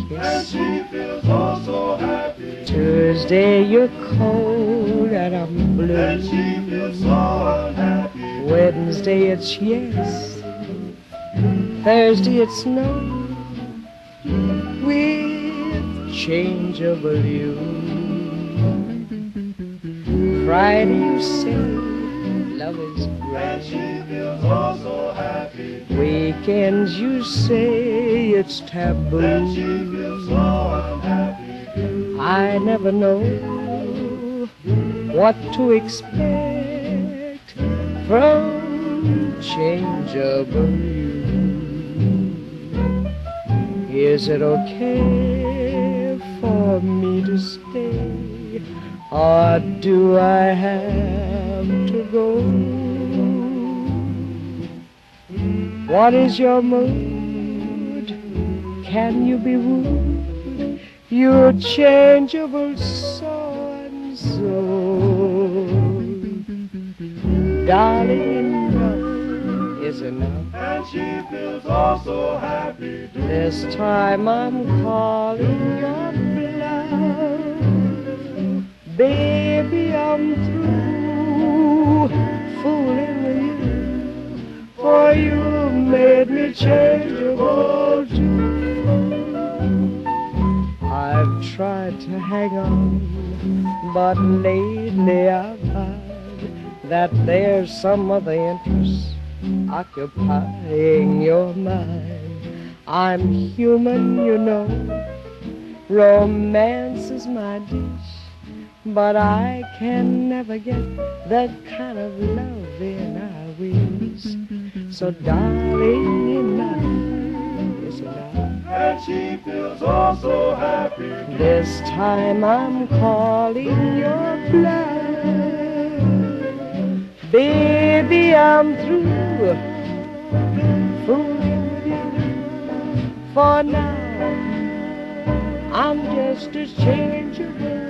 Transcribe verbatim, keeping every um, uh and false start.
And she feels oh so happy. Tuesday you're cold and I'm blue. And she feels so unhappy. Wednesday it's yes. Thursday it's no. With changeable you. Friday you say love is great. And she feels oh so happy. Weekends you say it's taboo. And she feels so unhappy. I never know what to expect from changeable you. Is it okay for me to stay, or do I have to go? What is your mood? Can you be rude? You're changeable so and so. Darling, enough is enough. And she feels oh so happy. This time I'm calling your bluff. Baby, I'm through fooling with you. For you made me changeable too. I've tried to hang on, but lately I've heard that there's some other interest occupying your mind. I'm human, you know. Romance is my dish, but I can never get the kind of loving I wish. So darling, enough is enough. And she feels oh so happy. This time I'm calling your bluff. Baby, I'm through fooling with you. For now, I'm just as changeable